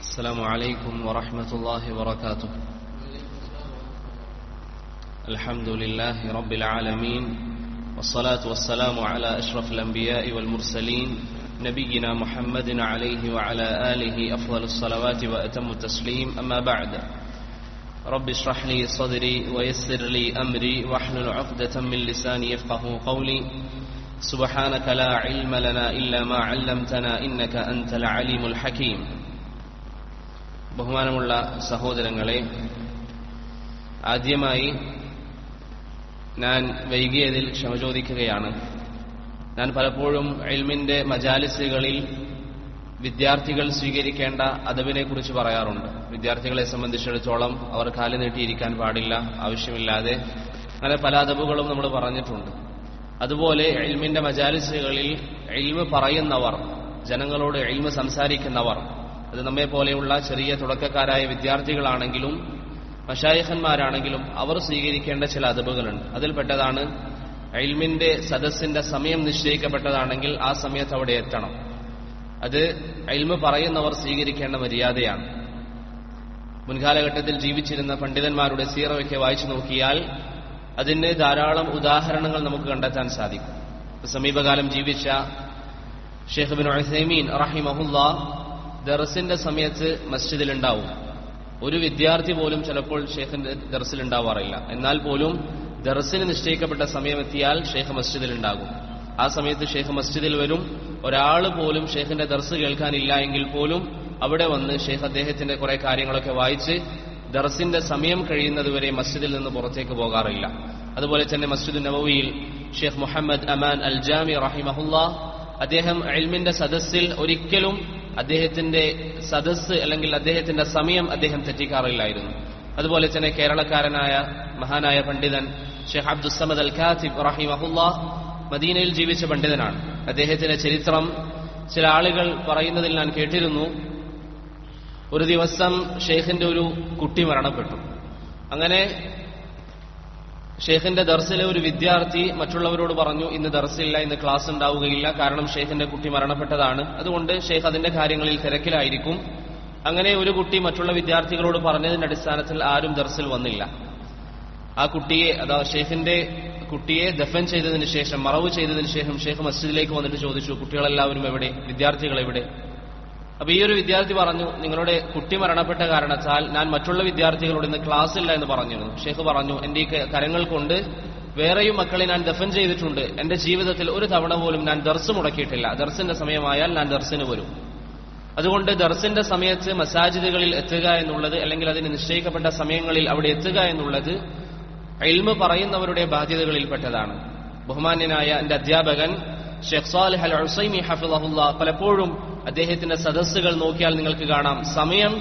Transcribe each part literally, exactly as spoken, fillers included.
السلام عليكم ورحمة الله وبركاته. الحمد لله رب العالمين، والصلاة والسلام على أشرف الأنبياء والمرسلين نبينا محمد عليه وعلى آله أفضل الصلوات وأتم التسليم. أما بعد، رب اشرح لي صدري ويسر لي أمري واحلل عقدة من لساني يفقه قولي. سبحانك لا علم لنا إلا ما علمتنا إنك أنت العليم الحكيم. ബഹുമാനമുള്ള സഹോദരങ്ങളെ, ആദ്യമായി ഞാൻ വൈകിയതിൽ ക്ഷമ ചോദിക്കുകയാണ്. ഞാൻ പലപ്പോഴും ഇൽമിന്റെ മജാലിസുകളിൽ വിദ്യാർത്ഥികൾ സ്വീകരിക്കേണ്ട അദബിനെ കുറിച്ച് പറയാറുണ്ട്. വിദ്യാർത്ഥികളെ സംബന്ധിച്ചിടത്തോളം അവർ കാല് നീട്ടിയിരിക്കാൻ പാടില്ല, ആവശ്യമില്ലാതെ. അങ്ങനെ പല അദബുകളും നമ്മൾ പറഞ്ഞിട്ടുണ്ട്. അതുപോലെ ഇൽമിന്റെ മജാലിസുകളിൽ ഇൽമ് പറയുന്നവർ, ജനങ്ങളോട് ഇൽമ് സംസാരിക്കുന്നവർ, അത് നമ്മെ പോലെയുള്ള ചെറിയ തുടക്കക്കാരായ വിദ്യാർത്ഥികളാണെങ്കിലും മശായിഖന്മാരാണെങ്കിലും അവർ സ്വീകരിക്കേണ്ട ചില അദബുകളുണ്ട്. അതിൽപ്പെട്ടതാണ് ഇൽമിന്റെ സദസ്സിന്റെ സമയം നിശ്ചയിക്കപ്പെട്ടതാണെങ്കിൽ ആ സമയത്ത് അവിടെ എത്തണം. അത് ഇൽമ് പറയുന്നവർ സ്വീകരിക്കേണ്ട മര്യാദയാണ്. മുൻകാലഘട്ടത്തിൽ ജീവിച്ചിരുന്ന പണ്ഡിതന്മാരുടെ സീറയൊക്കെ വായിച്ചു നോക്കിയാൽ അതിന് ധാരാളം ഉദാഹരണങ്ങൾ നമുക്ക് കണ്ടെത്താൻ സാധിക്കും. സമീപകാലം ജീവിച്ച ഷെയ്ഖ് ഇബ്നു ഉസൈമീൻ റഹിമഹുല്ലാഹ് ദർസിന്റെ സമയത്ത് മസ്ജിദിലുണ്ടാവും. ഒരു വിദ്യാർത്ഥി പോലും ചിലപ്പോൾ ഷെയ്ഖിന്റെ ദർസിൽ ഉണ്ടാവാറില്ല. എന്നാൽ പോലും ദർസിന് നിശ്ചയിക്കപ്പെട്ട സമയമെത്തിയാൽ ഷെയ്ഖ് മസ്ജിദിലുണ്ടാകും. ആ സമയത്ത് ഷെയ്ഖ് മസ്ജിദിൽ വരും. ഒരാൾ പോലും ഷെയ്ഖിന്റെ ദർസ് കേൾക്കാനില്ല എങ്കിൽ പോലും അവിടെ വന്ന് ഷെയ്ഖ് അദ്ദേഹത്തിന്റെ കുറെ കാര്യങ്ങളൊക്കെ വായിച്ച് ദർസിന്റെ സമയം കഴിയുന്നതുവരെ മസ്ജിദിൽ നിന്ന് പുറത്തേക്ക് പോകാറില്ല. അതുപോലെ തന്നെ മസ്ജിദ് നബവിയിൽ ഷെയ്ഖ് മുഹമ്മദ് അമാൻ അൽ ജാമി റഹിമഹുല്ലാഹ് അദ്ദേഹം ഇൽമിന്റെ സദസ്സിൽ ഒരിക്കലും അദ്ദേഹത്തിന്റെ സദസ്സ് അല്ലെങ്കിൽ അദ്ദേഹത്തിന്റെ സമയം അദ്ദേഹം തെറ്റിക്കാറില്ലായിരുന്നു. അതുപോലെ തന്നെ കേരളക്കാരനായ മഹാനായ പണ്ഡിതൻ ഷെയ്ഖ് അബ്ദുസ്സമദ് അൽ കാത്തിബ് റഹിമഹുല്ലാഹ് മദീനയിൽ ജീവിച്ച പണ്ഡിതനാണ്. അദ്ദേഹത്തിന്റെ ചരിത്രം ചില ആളുകൾ പറയുന്നതിൽ ഞാൻ കേട്ടിരുന്നു. ഒരു ദിവസം ഷെയ്ഖിന്റെ ഒരു കുട്ടി മരണപ്പെട്ടു. അങ്ങനെ ഷെയ്ഖിന്റെ ദർസിലെ ഒരു വിദ്യാർത്ഥി മറ്റുള്ളവരോട് പറഞ്ഞു, ഇന്ന് ദർസില്ല, ഇന്ന് ക്ലാസ് ഉണ്ടാവുകയില്ല, കാരണം ഷെയ്ഖിന്റെ കുട്ടി മരണപ്പെട്ടതാണ്, അതുകൊണ്ട് ഷെയ്ഖ് അതിന്റെ കാര്യങ്ങളിൽ തിരക്കിലായിരിക്കും. അങ്ങനെ ഒരു കുട്ടി മറ്റുള്ള വിദ്യാർത്ഥികളോട് പറഞ്ഞതിന്റെ അടിസ്ഥാനത്തിൽ ആരും ദർസിൽ വന്നില്ല. ആ കുട്ടിയെ, അതാ ഷെയ്ഖിന്റെ കുട്ടിയെ ദഫൻ ചെയ്തതിനു ശേഷം, മറവ് ചെയ്തതിനു ശേഷം ഷെയ്ഖ് മസ്ജിദിലേക്ക് വന്നിട്ട് ചോദിച്ചു, കുട്ടികളെല്ലാവരും എവിടെ, വിദ്യാർത്ഥികൾ എവിടെ? അപ്പൊ ഈ ഒരു വിദ്യാർത്ഥി പറഞ്ഞു, നിങ്ങളുടെ കുട്ടി മരണപ്പെട്ട കാരണത്താൽ ഞാൻ മറ്റുള്ള വിദ്യാർത്ഥികളോട് ഇന്ന് ക്ലാസ് ഇല്ല എന്ന് പറഞ്ഞിരുന്നു. ഷെയ്ഖ് പറഞ്ഞു, എന്റെ ഈ കരങ്ങൾ കൊണ്ട് വേറെയും മക്കളെ ഞാൻ ദഫൻ ചെയ്തിട്ടുണ്ട്. എന്റെ ജീവിതത്തിൽ ഒരു തവണ പോലും ഞാൻ ദർസ് മുടക്കിയിട്ടില്ല. ദർസിന്റെ സമയമായാൽ ഞാൻ ദർസിന് വരും. അതുകൊണ്ട് ദർസിന്റെ സമയത്ത് മസാജിദുകളിൽ എത്തുക എന്നുള്ളത്, അല്ലെങ്കിൽ അതിന് നിശ്ചയിക്കപ്പെട്ട സമയങ്ങളിൽ അവിടെ എത്തുക എന്നുള്ളത് ഇൽമ് പറയുന്നവരുടെ ബാധ്യതകളിൽപ്പെട്ടതാണ്. ബഹുമാന്യനായ എന്റെ അധ്യാപകൻ ഷെയ്ഖ് സാലിഹ് അൽ ഉസൈമി ഹഫിളഹുല്ലാഹ് പലപ്പോഴും അദ്ദേഹത്തിന്റെ സദസ്സുകൾ നോക്കിയാൽ നിങ്ങൾക്ക് കാണാം, സമയം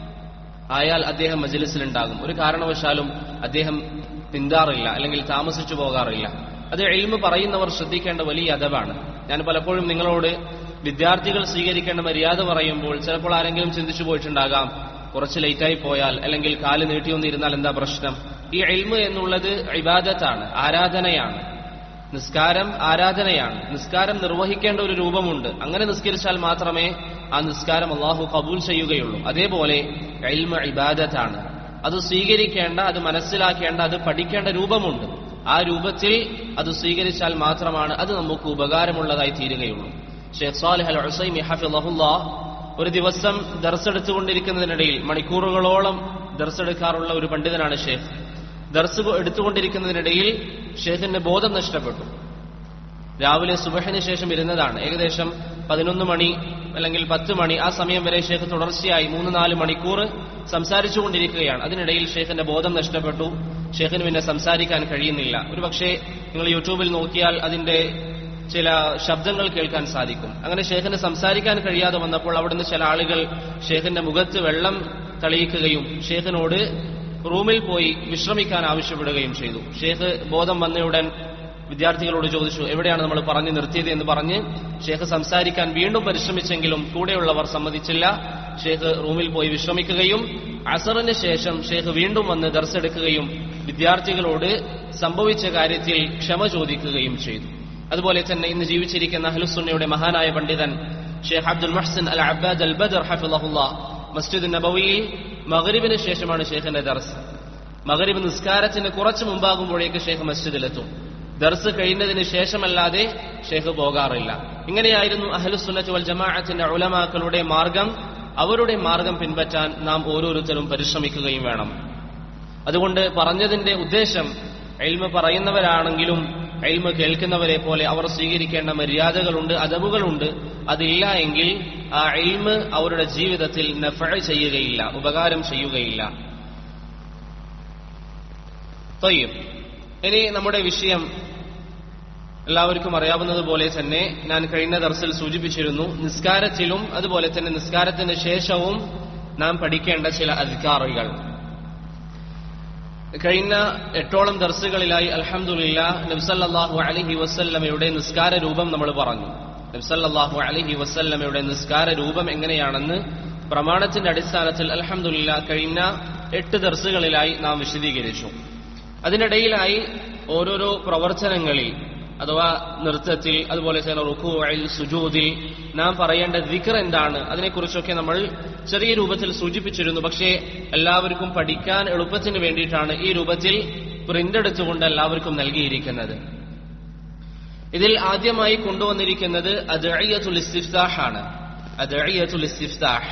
ആയാൽ അദ്ദേഹം മജ്ലിസിലുണ്ടാകും. ഒരു കാരണവശാലും അദ്ദേഹം പിന്താറില്ല, അല്ലെങ്കിൽ താമസിച്ചു പോകാറില്ല. അത് ഇൽമ് പറയുന്നവർ ശ്രദ്ധിക്കേണ്ട വലിയ അദബാണ്. ഞാൻ പലപ്പോഴും നിങ്ങളോട് വിദ്യാർത്ഥികൾ സ്വീകരിക്കേണ്ട മര്യാദ പറയുമ്പോൾ ചിലപ്പോൾ ആരെങ്കിലും ചിന്തിച്ചു പോയിട്ടുണ്ടാകാം, കുറച്ച് ലേറ്റായി പോയാൽ അല്ലെങ്കിൽ കാല് നീട്ടിയൊന്നിരുന്നാൽ എന്താ പ്രശ്നം? ഈ ഇൽമ് എന്നുള്ളത് ഇബാദത്താണ്, ആരാധനയാണ്. നിസ്കാരം ആരാധനയാണ്. നിസ്കാരം നിർവഹിക്കേണ്ട ഒരു രൂപമുണ്ട്. അങ്ങനെ നിസ്കരിച്ചാൽ മാത്രമേ ആ നിസ്കാരം അള്ളാഹു കബൂൽ ചെയ്യുകയുള്ളൂ. അതേപോലെ ഇൽമ് ഇബാദത്താണ്. അത് സ്വീകരിക്കേണ്ട, അത് മനസ്സിലാക്കേണ്ട, അത് പഠിക്കേണ്ട രൂപമുണ്ട്. ആ രൂപത്തിൽ അത് സ്വീകരിച്ചാൽ മാത്രമാണ് അത് നമുക്ക് ഉപകാരമുള്ളതായി തീരുകയുള്ളൂ. ഷെയ്ഖ് സാലിഹ് അൽ ഉസൈമി ഹഫിളഹുല്ലാഹ് ഒരു ദിവസം ദർസെടുത്തുകൊണ്ടിരിക്കുന്നതിനിടയിൽ, മണിക്കൂറുകളോളം ദർസെടുക്കാറുള്ള ഒരു പണ്ഡിതനാണ് ഷെയ്ഖ്. ദർസ് എടുത്തുകൊണ്ടിരിക്കുന്നതിനിടയിൽ ഷെയ്ഖിന്റെ ബോധം നഷ്ടപ്പെട്ടു. രാവിലെ സുബഹിന് ശേഷം ഇരുന്നതാണ്. ഏകദേശം പതിനൊന്ന് മണി അല്ലെങ്കിൽ പത്ത് മണി ആ സമയം വരെ ഷെയ്ഖ് തുടർച്ചയായി മൂന്ന് നാല് മണിക്കൂർ സംസാരിച്ചുകൊണ്ടിരിക്കുകയാണ്. അതിനിടയിൽ ഷെയ്ഖിന്റെ ബോധം നഷ്ടപ്പെട്ടു. ഷെയ്ഖിന് പിന്നെ സംസാരിക്കാൻ കഴിയുന്നില്ല. ഒരു പക്ഷേ നിങ്ങൾ യൂട്യൂബിൽ നോക്കിയാൽ അതിന്റെ ചില ശബ്ദങ്ങൾ കേൾക്കാൻ സാധിക്കും. അങ്ങനെ ഷെയ്ഖിന് സംസാരിക്കാൻ കഴിയാതെ വന്നപ്പോൾ അവിടുന്ന് ചില ആളുകൾ ഷെയ്ഖിന്റെ മുഖത്ത് വെള്ളം തളിയിക്കുകയും ഷെയ്ഖിനോട് റൂമിൽ പോയി വിശ്രമിക്കാൻ ആവശ്യപ്പെടുകയും ചെയ്തു. ഷെയ്ഖ് ബോധം വന്നയുടൻ വിദ്യാർത്ഥികളോട് ചോദിച്ചു, എവിടെയാണ് നമ്മൾ പറഞ്ഞു നിർത്തിയത് എന്ന് പറഞ്ഞ് ഷെയ്ഖ് സംസാരിക്കാൻ വീണ്ടും പരിശ്രമിച്ചെങ്കിലും കൂടെയുള്ളവർ സമ്മതിച്ചില്ല. ഷെയ്ഖ് റൂമിൽ പോയി വിശ്രമിക്കുകയും അസറിന് ശേഷം ഷെയ്ഖ് വീണ്ടും വന്ന് ദർസെടുക്കുകയും വിദ്യാർത്ഥികളോട് സംഭവിച്ച കാര്യത്തിൽ ക്ഷമ ചോദിക്കുകയും ചെയ്തു. അതുപോലെ തന്നെ ഇന്ന് ജീവിച്ചിരിക്കുന്ന അഹ്ലുസുന്നയുടെ മഹാനായ പണ്ഡിതൻ ഷെയ്ഖ് അബ്ദുൽ മുഹ്സിൻ അൽ അബ്ബാദ് അൽ ബദർ ഹഫിളഹുല്ലാഹ് മസ്ജിദ് നബവിയിൽ മഗ്രിബിന് ശേഷമാണ് ഷെയ്ഖിന്റെ ദർസ്. മഗ്രിബ് നിസ്കാരത്തിന് കുറച്ച് മുമ്പാകുമ്പോഴേക്ക് ഷെയ്ഖ് മസ്ജിദിലെത്തും. ദർസ് കഴിഞ്ഞതിന് ശേഷമല്ലാതെ ഷെയ്ഖ് പോകാറില്ല. ഇങ്ങനെയായിരുന്നു അഹ്ലുസുന്നത്ത് വൽ ജമാഅത്തിന്റെ ഉലമാക്കളുടെ മാർഗം. അവരുടെ മാർഗം പിൻപറ്റാൻ നാം ഓരോരുത്തരും പരിശ്രമിക്കുകയും വേണം. അതുകൊണ്ട് പറഞ്ഞതിന്റെ ഉദ്ദേശം, ഇൽമ പറയുന്നവരാണെങ്കിലും ഇൽമ കേൾക്കുന്നവരെ പോലെ അവർ സ്വീകരിക്കേണ്ട മര്യാദകളുണ്ട്, അദബുകളുണ്ട്. അതില്ല എങ്കിൽ ആ ഇൽമ അവരുടെ ജീവിതത്തിൽ നഫഅ ചെയ്യുകയില്ല, ഉപകാരം ചെയ്യുകയില്ല. തയ്യിബ്, ഇനി നമ്മുടെ വിഷയം എല്ലാവർക്കും അറിയാവുന്നതുപോലെ തന്നെ ഞാൻ കഴിഞ്ഞ ദർസിൽ സൂചിപ്പിച്ചിരുന്നു. നിസ്കാരത്തിലും അതുപോലെ തന്നെ നിസ്കാരത്തിന് ശേഷവും നാം പഠിക്കേണ്ട ചില അദ്കാറുകൾ. കഴിഞ്ഞ എട്ടോളം ദർസുകളിലായി അൽഹംദുലില്ലാഹ് നബി സല്ലല്ലാഹു അലൈഹി വസല്ലമയുടെ നിസ്കാര രൂപം നമ്മൾ പറഞ്ഞു. നബി സല്ലല്ലാഹു അലൈഹി വസല്ലമയുടെ നിസ്കാര രൂപം എങ്ങനെയാണെന്ന് പ്രമാണത്തിന്റെ അടിസ്ഥാനത്തിൽ അൽഹംദുലില്ലാഹ് കഴിഞ്ഞ എട്ട് ദർസുകളിലായി നാം വിശദീകരിച്ചു. അതിനിടയിലായി ഓരോരോ പ്രവർത്തനങ്ങളിൽ അഥവാ നൃത്തത്തിൽ, അതുപോലെ തന്നെ റുകൂഇൽ, സുജൂദിൽ നാം പറയേണ്ട ദിക്ർ എന്താണ്, അതിനെക്കുറിച്ചൊക്കെ നമ്മൾ ചെറിയ രൂപത്തിൽ സൂചിപ്പിച്ചിരുന്നു. പക്ഷേ എല്ലാവർക്കും പഠിക്കാൻ എളുപ്പത്തിന് വേണ്ടിയിട്ടാണ് ഈ രൂപത്തിൽ പ്രിന്റ് എടുത്തുകൊണ്ട് എല്ലാവർക്കും നൽകിയിരിക്കുന്നത്. ഇതിൽ ആദ്യമായി കൊണ്ടുവന്നിരിക്കുന്നത് അദ്ഇയത്തുൽ ഇസ്തിഫ്താഹ് ആണ്. അദ്ഇയത്തുൽ ഇസ്തിഫ്താഹ്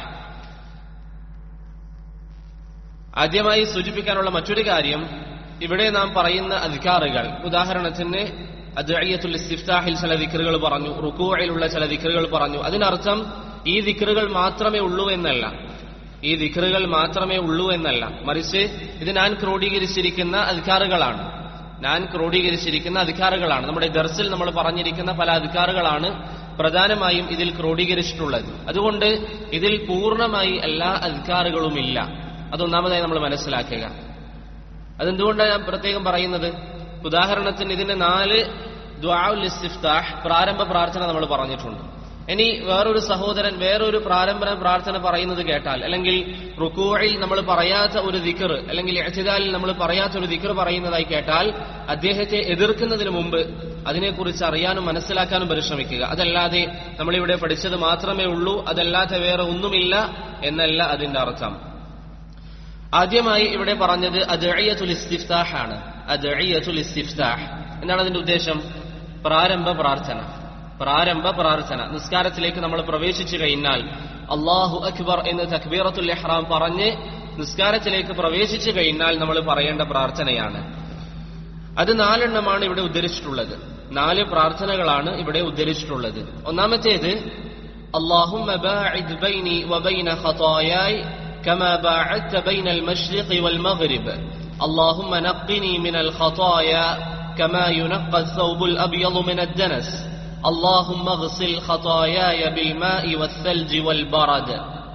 ആദ്യമായി സൂചിപ്പിക്കാനുള്ള മറ്റൊരു കാര്യം, ഇവിടെ നാം പറയുന്ന അദ്കാറുകൾ, ഉദാഹരണത്തിന് അദ്ഇയത്തുൽ ഇസ്തിഫ്താഹിൽ ചില ദിക്റുകൾ പറഞ്ഞു, റുകൂഇലുള്ള ചില ദിക്റുകൾ പറഞ്ഞു. അതിനർത്ഥം ഈ ദിക്റുകൾ മാത്രമേ ഉള്ളൂ എന്നല്ല, ഈ ദിക്റുകൾ മാത്രമേ ഉള്ളൂ എന്നല്ല, മറിച്ച് ഇത് ഞാൻ ക്രോഡീകരിച്ചിരിക്കുന്ന അദ്കാറുകളാണ്. ഞാൻ ക്രോഡീകരിച്ചിരിക്കുന്ന അദ്കാറുകളാണ്. നമ്മുടെ ദർസിൽ നമ്മൾ പറഞ്ഞിരിക്കുന്ന പല അദ്കാറുകളാണ് പ്രധാനമായും ഇതിൽ ക്രോഡീകരിച്ചിട്ടുള്ളത്. അതുകൊണ്ട് ഇതിൽ പൂർണ്ണമായി എല്ലാ അദ്കാറുകളുമില്ല. അതൊന്നാമതായി നമ്മൾ മനസ്സിലാക്കുക. അതെന്തുകൊണ്ടാണ് ഞാൻ പ്രത്യേകം പറയുന്നത്? ഉദാഹരണത്തിന് ഇതിന്റെ നാല് ദുആഉൽ ഇസ്തിഫ്താഹ്, പ്രാരംഭ പ്രാർത്ഥന നമ്മൾ പറഞ്ഞിട്ടുണ്ട്. ഇനി വേറൊരു സഹോദരൻ വേറൊരു പ്രാരംഭ പ്രാർത്ഥന പറയുന്നത് കേട്ടാൽ, അല്ലെങ്കിൽ റുകൂഇൽ നമ്മൾ പറയാത്ത ഒരു ദിക്ർ, അല്ലെങ്കിൽ ഇഅ്തിദാലിൽ നമ്മൾ പറയാത്ത ഒരു ദിക്ർ പറയുന്നതായി കേട്ടാൽ അദ്ദേഹത്തെ എതിർക്കുന്നതിന് മുമ്പ് അതിനെക്കുറിച്ച് അറിയാനും മനസ്സിലാക്കാനും പരിശ്രമിക്കുക. അതല്ലാതെ നമ്മളിവിടെ പഠിച്ചത് മാത്രമേ ഉള്ളൂ, അതല്ലാത്ത വേറെ ഒന്നുമില്ല എന്നല്ല അതിന്റെ അർത്ഥം. ആദ്യമായി ഇവിടെ പറഞ്ഞത് അദ്ഇയത്തുൽ ഇസ്തിഫ്താഹ് ആണ്. അദ്ഇയത്തുൽ ഇസ്തിഫ്താഹ് എന്താണ് അതിന്റെ ഉദ്ദേശം? പ്രാരംഭ പ്രാർത്ഥന. പ്രാരംഭ പ്രാർത്ഥന നിസ്കാരത്തിലേക്ക് നമ്മൾ പ്രവേശിച്ചു കഴിഞ്ഞാൽ അല്ലാഹു അക്ബർ എന്ന് തക്ബീറത്തുൽ ഇഹ്റാം പറഞ്ഞ് നിസ്കാരത്തിലേക്ക് പ്രവേശിച്ചു കഴിഞ്ഞാൽ നമ്മൾ പറയേണ്ട പ്രാർത്ഥനയാണ്. അത് നാലെണ്ണമാണ് ഇവിടെ ഉദ്ധരിച്ചിട്ടുള്ളത്. നാല് പ്രാർത്ഥനകളാണ് ഇവിടെ ഉദ്ധരിച്ചിട്ടുള്ളത്. ഒന്നാമത്തേത് അല്ലാഹുമ്മ ബാഇദ് ബൈനി വബൈന ഖതായായ كما باعدت بين المشرق والمغرب اللهم نقني من الخطايا كما ينقى الثوب الأبيض من الدنس اللهم اغسل خطاياي بالماء والثلج والبرد.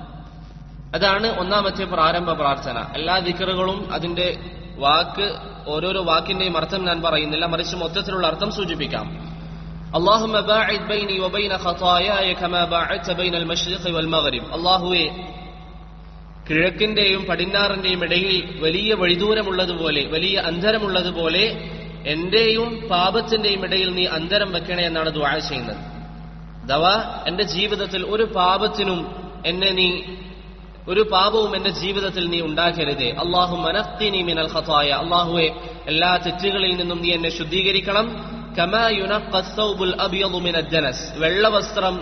അതാണ് ഒന്നാമത്തെ പ്രാരംഭ പ്രാർത്ഥന. എല്ലാ ദിക്റുകളും അതിന്റെ വാക്ക്, ഓരോരോ വാക്കിന്റെയും അർത്ഥം ഞാൻ പറയുന്നില്ല, മറിച്ച് മൊത്തത്തിലുള്ള അർത്ഥം സൂചിപ്പിക്കാം. اللهم باعد بيني وبين خطاياي كما باعدت بين المشرق والمغرب. അല്ലാഹുവേ, കിഴക്കിന്റെയും പടിഞ്ഞാറിന്റെയും ഇടയിൽ വലിയ വഴിദൂരമുള്ളതുപോലെ, വലിയ അന്തരമുള്ളതുപോലെ എന്റെയും പാപത്തിന്റെയും ഇടയിൽ നീ അന്തരം വെക്കണേ എന്നാണ് ദുആ ചെയ്യുന്നത്. അഥവാ എന്റെ ജീവിതത്തിൽ ഒരു പാപത്തിനും എന്നെ നീ ഒരു പാപവും എന്റെ ജീവിതത്തിൽ നീ ഉണ്ടാക്കരുതേ. അല്ലാഹുമ്മ നഖ്നി മിനൽ ഖതായ. അല്ലാഹുവേ, എല്ലാ തെറ്റുകളിൽ നിന്നും നീ എന്നെ ശുദ്ധീകരിക്കണം. കമാ യുനഖ്ഖ അസ്സൗബുൽ അബ്യദു മിനദ് ദനസ്. വെള്ളവസ്ത്രം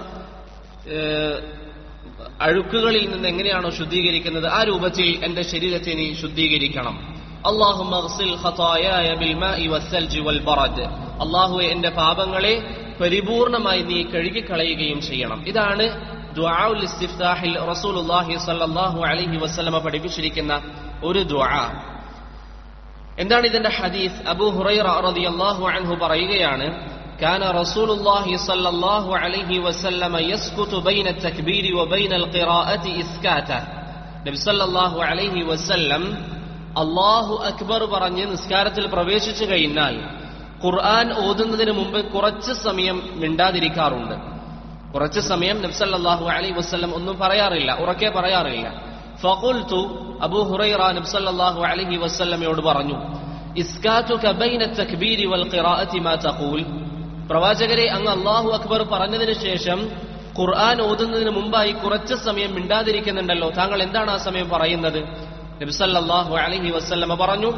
അഴുക്കുകളിൽ നിന്ന് എങ്ങനെയാണോ ശുദ്ധീകരിക്കുന്നത് ആ രൂപത്തിൽ എന്റെ ശരീരത്തെ നീ ശുദ്ധീകരിക്കണം. അല്ലാഹുമ്മ അഗ്സിൽ ഖതായായ ബിൽമാഇ വസ്സൽജി വൽബറദ്. അല്ലാഹുവേ, എന്റെ പാപങ്ങളെ പരിപൂർണമായി നീ കഴുകിക്കളയുകയും ചെയ്യണം. ഇതാണ് ദുആഉൽ ഇസ്തിഫ്താഹിൽ റസൂലുള്ളാഹി സ്വല്ലല്ലാഹു അലൈഹി വസല്ലമ പഠിപ്പിച്ചിരിക്കുന്ന ഒരു ദുആ. എന്താണ് ഇതിന്റെ ഹദീസ്? അബൂ ഹുറൈറ റളിയല്ലാഹു അൻഹു പറയുകയാണ്, كان رسول الله صلى الله عليه وسلم يسكت بين التكبير وبين القراءة إسكاتا. നബി സല്ലല്ലാഹു അലൈഹി വസല്ലം അല്ലാഹു അക്ബർ പറഞ്ഞ് നിസ്കാരത്തിൽ പ്രവേശിച്ചു കഴിഞ്ഞാൽ ഖുർആൻ ഓതുന്നതിന് മുമ്പ് കുറച്ച് സമയം മിണ്ടാതിരിക്കാറുണ്ട്. കുറച്ച് സമയം നബി സല്ലല്ലാഹു അലൈഹി വസല്ലം ഒന്നും പറയാറില്ല, ഉറക്കെ പറയാറില്ല. ഫഖുൽതു, അബൂ ഹുറൈറ നബി സല്ലല്ലാഹു അലൈഹി വസല്ലമയോട് പറഞ്ഞു, ഇസ്കാതുക ബൈന തക്ബീരി വൽ ഖിറാഅത്തി മാ തഖൂൽ. പ്രവാചകരെ, അങ്ങ് അല്ലാഹു അക്ബർ പറഞ്ഞതിന് ശേഷം ഖുർആൻ ഓതുന്നതിന് മുമ്പായി കുറച്ച് സമയം മിണ്ടാതിരിക്കുന്നുണ്ടല്ലോ, താങ്കൾ എന്താണ് ആ സമയം പറയുന്നത്? നബി സല്ലല്ലാഹു അലൈഹി വസല്ലമ പറഞ്ഞു,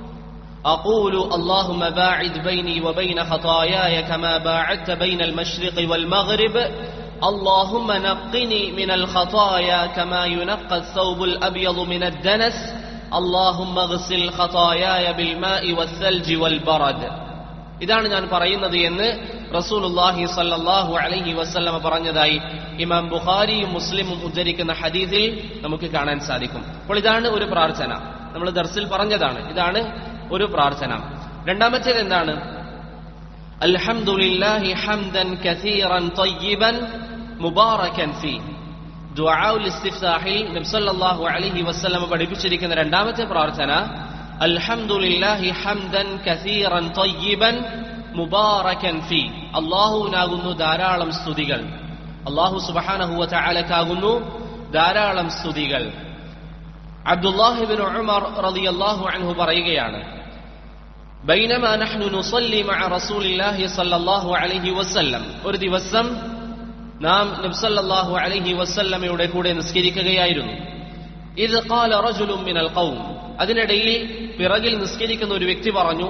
അഖൂലു അല്ലാഹുമ്മ ബാഇദ് ബൈനി വബൈന ഖതായായ കമാ ബാഅദ്ത ബൈനൽ മശ്രിഖി വൽ മഗ്രിബ് اللهم نقني من الخطايا كما ينقى الثوب الأبيض من الدنس اللهم اغسل خطاياي بالماء والثلج والبرد. ഇതാണ് ഞാൻ പറയുന്നത് എന്ന് റസൂലുള്ളാഹി സ്വല്ലല്ലാഹു അലൈഹി വസല്ലമ പറഞ്ഞതായി ഇമാം ബുഖാരിയും മുസ്ലിമും ഉദ്ധരിക്കുന്ന ഹദീസിൽ നമുക്ക് കാണാൻ സാധിക്കും. അപ്പോൾ ഇതാണ് ഒരു പ്രാർത്ഥന, നമ്മൾ ദർസിൽ പറഞ്ഞതാണ്, ഇതാണ് ഒരു പ്രാർത്ഥന. രണ്ടാമത്തേത് എന്താണ്? അൽഹംദുലില്ലാഹി ഹംദൻ കസീറൻ തയ്യിബൻ മുബാറകൻ ഫീ. ദുആഉൽ ഇസ്തിഫ്താഹിൽ നബി സല്ലല്ലാഹു അലൈഹി വസല്ലം പഠിപ്പിച്ചിരിക്കുന്ന രണ്ടാമത്തെ പ്രാർത്ഥന അൽഹംദുലില്ലാഹി ഹംദൻ കസീറൻ തയ്യിബൻ മുബാറകൻ ഫീ. അല്ലാഹുവിനാകുന്നു ധാരാളം സ്തുതികൾ, അല്ലാഹു സുബ്ഹാനഹു വ തആലക്കാകുന്നു ധാരാളം സ്തുതികൾ. അബ്ദുല്ലാഹ് ഇബ്നു ഉമർ റളിയല്ലാഹു അൻഹു പറയുകയാണ്, ബൈനമാ നഹ്നു നുസല്ലി മഅ റസൂലില്ലാഹി സ്വല്ലല്ലാഹു അലൈഹി വസല്ലം, ഒരു ദിവസം നാം നബി സല്ലല്ലാഹു അലൈഹി വസല്ലമയുടെ കൂടെ നിസ്കരിക്കുകയായിരുന്നു. ഇദ് ഖാല റജുലുൻ മിനൽ ഖൗം, അതിനിടയിൽ പിറകിൽ നിസ്കരിക്കുന്ന ഒരു വ്യക്തി പറഞ്ഞു,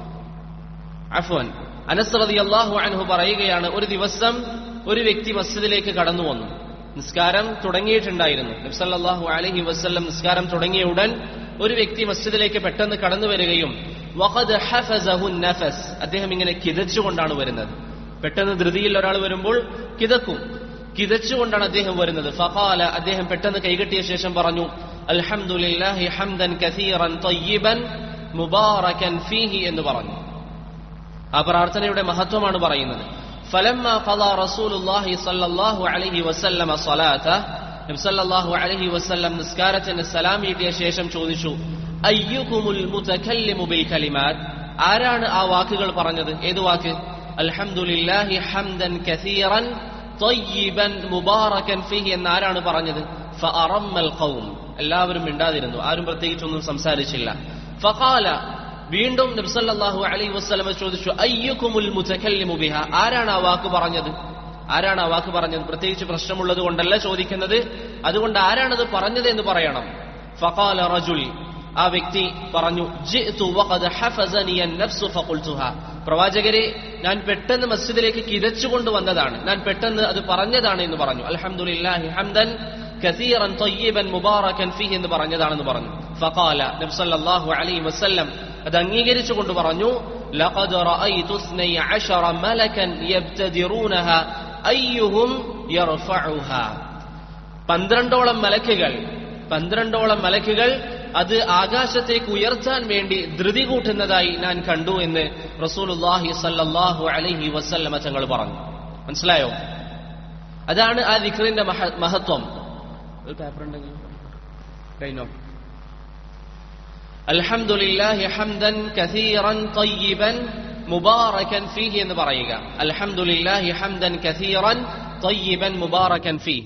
അഫ്വൻ അനസ് റളിയല്ലാഹു അൻഹു പറയുകയാണ്, ഒരു ദിവസം ഒരു വ്യക്തി മസ്ജിദിലേക്ക് കടന്നു വന്നു. നിസ്കാരം തുടങ്ങിയിട്ടുണ്ടായിരുന്നു. നബി സല്ലല്ലാഹു അലൈഹി വസല്ലം നിസ്കാരം തുടങ്ങിയ ഉടൻ ഒരു വ്യക്തി മസ്ജിദിലേക്ക് പെട്ടെന്ന് കടന്നു വരികയും വഖദ് ഹഫസഹു നഫസ്, അദ്ദേഹം ഇങ്ങനെ കിതച്ചുകൊണ്ടാണ് വരുന്നത്. പെട്ടെന്ന് ധൃതിയിൽ ഒരാൾ വരുമ്പോൾ കിതക്കും, കിതച്ചുകൊണ്ടാണ് അദ്ദേഹം വരുന്നത്. ഫഖാല, അദ്ദേഹം പെട്ടെന്ന് കൈകെട്ടിയ ശേഷം പറഞ്ഞു, അൽഹംദുലില്ലാഹി ഹംദൻ കസീറൻ തയ്യിബൻ മുബാറകൻ ഫീഹി എന്ന് പറഞ്ഞു. ആ പ്രാർത്ഥനയുടെ മഹത്വമാണ് പറയുന്നത്. ഫലമ്മ ഖളാ റസൂലുള്ളാഹി സ്വല്ലല്ലാഹു അലൈഹി വസല്ലമ സ്വലാതഹ, നബി സല്ലല്ലാഹു അലൈഹി വസല്ലം നിസ്കാരത്തിന് സലാം വീട്ടിയ ശേഷം ചോദിച്ചു, അയ്യുകുമുൽ മുതകല്ലിമു ബിൽ കലിമാത്ത്, ആരാണ് ആ വാക്കുകൾ പറഞ്ഞത്? ഏത് വാക്ക്? അൽഹംദുലില്ലാഹി ഹംദൻ കസീറൻ തയ്യിബൻ മുബാറകൻ ഫീഹി എന്ന് ആരാണ് പറഞ്ഞത്? ഫഅറമ്മൽ ഖൗം, എല്ലാവരും മിണ്ടാതിരുന്നു, ആരും പ്രത്യേകിച്ചൊന്നും സംസാരിച്ചില്ല. ഫഖാല, വീണ്ടും നബി സല്ലല്ലാഹു അലൈഹി വസല്ലം ചോദിച്ചു, അയ്യുകുമുൽ മുതകല്ലിമു ബിഹാ, ആരാണ് ആ വാക്ക് പറഞ്ഞത്? ആരാണ് ആ വാക്ക് പറഞ്ഞത്? പ്രത്യേകിച്ച് പ്രശ്നമുള്ളത് കൊണ്ടല്ല ചോദിക്കുന്നത്, അതുകൊണ്ട് ആരാണത് പറഞ്ഞത് എന്ന് പറയണം. ഫഖാല റജുൽ, ആ വ്യക്തി പറഞ്ഞു, ജിഅ്തു വഖദ് ഹഫസനി അൻ-നഫ്സു ഫഖുൽതുഹാ, പ്രവാചകരെ, ഞാൻ പെട്ടെന്ന് മസ്ജിദിലേക്ക് കിതച്ചുകൊണ്ട് വന്നതാണ്, ഞാൻ പെട്ടെന്ന് അത് പറഞ്ഞതാണ് എന്ന് പറഞ്ഞു. അൽഹംദുലില്ലാഹി ഹംദൻ കസീറൻ തയ്യിബൻ മുബാറകൻ ഫീഹി എന്ന് പറഞ്ഞതാണെന്ന് പറഞ്ഞു. ഫഖാല, നബി സല്ലല്ലാഹു അലൈഹി വസല്ലം അത് അംഗീകരിച്ചുകൊണ്ട് പറഞ്ഞു, ലഖദ് റഅയ്തു ഇസ്നൈ അശറ മലകൻ യബ്തദിറൂനഹാ അയ്യുഹും യർഫഉഹാ, പന്ത്രണ്ടോളം മലക്കുകൾ പന്ത്രണ്ടോളം മലക്കുകൾ അത് ആകാശത്തേക്ക് ഉയർത്താൻ വേണ്ടി ധൃതി കൂട്ടുന്നതായി ഞാൻ കണ്ടു എന്ന് റസൂലുള്ളാഹി സ്വല്ലല്ലാഹു അലൈഹി വസല്ലമ തങ്ങൾ പറഞ്ഞു. മനസ്സിലായോ? അതാണ് ആ ദിക്റിന്റെ മഹത്വം. ഒരു പേപ്പർ ഉണ്ടെങ്കിൽ കഴിഞ്ഞോ? അൽഹംദുലില്ലാഹി ഹംദൻ കസീറൻ തയ്യിബൻ മുബാറകൻ ഫീഹി എന്ന് പറയുക. അൽഹംദുലില്ലാഹി ഹംദൻ കസീറൻ തയ്യിബൻ മുബാറകൻ ഫീഹി.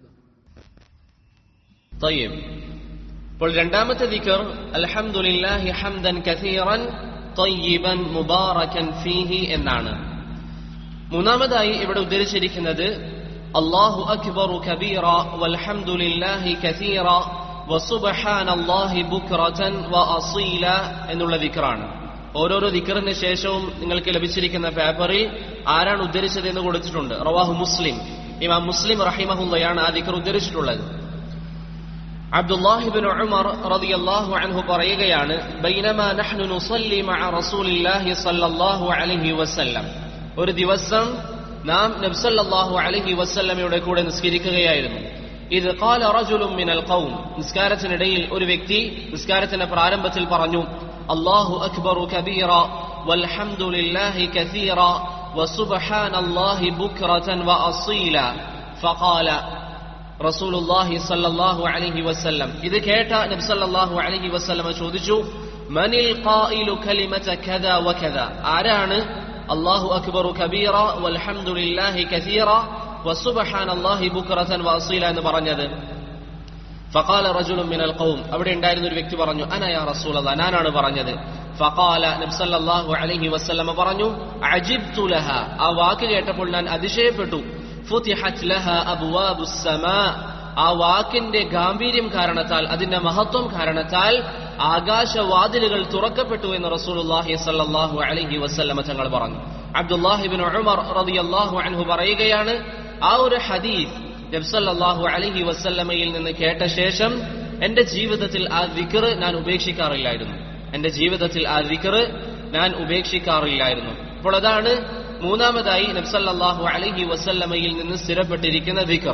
തയ്യിബ്. അപ്പോൾ രണ്ടാമത്തെ ദിക്ർ അൽഹംദുലില്ലാഹി ഹംദൻ കസീറൻ തയ്യിബൻ മുബാറകൻ ഫീഹി എന്നാണ്. മൂന്നാമതായി ഇവിടെ ഉദ്ധരിച്ചിരിക്കുന്നത് അല്ലാഹു അക്ബറു കബീറ വൽഹംദുലില്ലാഹി കസീറ വസുബ്ഹാനല്ലാഹി ബുക്റതൻ വഅസീല എന്നുള്ള ദിക്റാണ്. ഓരോരോ ദിക്റിന് ശേഷവും നിങ്ങൾക്ക് ലഭിച്ചിരിക്കുന്ന പേപ്പറിൽ ആരാണ് ഉദ്ധരിച്ചത് എന്ന് കൊടുത്തിട്ടുണ്ട്. റവാഹു മുസ്ലിം, ഇമാം മുസ്ലിം റഹിമഹുള്ളയാണ് ആ ദിക്ർ ഉദ്ധരിച്ചിട്ടുള്ളത്. അബ്ദുല്ലാഹി ഇബ്നു ഉമർ റളിയല്ലാഹു അൻഹു പറയുകയാണ്, ബൈനമാ നഹ്നു നുസല്ലി മഅ റസൂലില്ലാഹി സ്വല്ലല്ലാഹു അലൈഹി വസല്ലം, ഒരു ദിവസം നാം നബി സല്ലല്ലാഹു അലൈഹി വസല്ലമയുടെ കൂടെ നിസ്കരിക്കുകയായിരുന്നു. ഇദ് ഖാല റജുലുൻ മിനൽ ഖൗം, നിസ്കാരത്തിനിടയിൽ ഒരു വ്യക്തി നിസ്കാരത്തിന്റെ പ്രാരംഭത്തിൽ പറഞ്ഞു, അല്ലാഹു അക്ബറു കബീറ വൽഹംദുലില്ലാഹി കസീറ വസുബ്ഹാനല്ലാഹി ബുക്റതൻ വഅസീല. ഫഖാല റസൂലുള്ളാഹി സ്വല്ലല്ലാഹു അലൈഹി വസല്ലം, ഇത് കേട്ട നബി സല്ലല്ലാഹു അലൈഹി വസല്ലം ചോദിച്ചു, മനിൽ ഖായിലു കലിമത കദാ വകദ, ആരാണ് അല്ലാഹു അക്ബറു കബീറ വൽഹംദുലില്ലാഹി കസീറ വസുബ്ഹാനല്ലാഹി ബുക്റതൻ വഅസീല എന്ന് പറഞ്ഞത്? ഫഖാല റജുലുൻ മിനൽ ഖൗം, അവിടെ ഉണ്ടായിരുന്ന ഒരു വ്യക്തി പറഞ്ഞു, അന യാ റസൂലല്ലാഹ്, ഞാനാണ് പറഞ്ഞത്. ഫഖാല, നബി സല്ലല്ലാഹു അലൈഹി വസല്ലം പറഞ്ഞു, അജിബ്തു ലഹാ, ആ വാക്ക് കേട്ടപ്പോൾ ഞാൻ അതിശയപ്പെട്ടു. ഫുതിഹത് ലഹാ അബ്വാബുസ് സമാ, ആ വാക്കിന്റെ ഗാംഭീര്യം കാരണത്താൽ, അതിന്റെ മഹത്വം കാരണത്താൽ ആകാശവാതിലുകൾ തുറക്കപ്പെട്ടു എന്ന് റസൂലുള്ളാഹി സ്വല്ലല്ലാഹു അലൈഹി വസല്ലമ തങ്ങൾ പറഞ്ഞു. അബ്ദുല്ലാഹി ഇബ്നു ഉമർ റളിയല്ലാഹു അൻഹു പറയുകയാണ്, ആ ഒരു ഹദീസ് നബി സല്ലല്ലാഹു അലൈഹി വസല്ലമയിൽ നിന്ന് കേട്ട ശേഷം എന്റെ ജീവിതത്തിൽ ആ ദിക്ർ ഞാൻ ഉപേക്ഷിക്കാറില്ലായിരുന്നു. എന്റെ ജീവിതത്തിൽ ആ ദിക്ർ ഞാൻ ഉപേക്ഷിക്കാറില്ലായിരുന്നു. അപ്പോൾ അതാണ് മൂന്നാമതായി നബി സല്ലല്ലാഹു അലൈഹി വസല്ലമയിൽ നിന്ന് സ്ഥിരപ്പെട്ടിരിക്കുന്ന ദിക്ർ.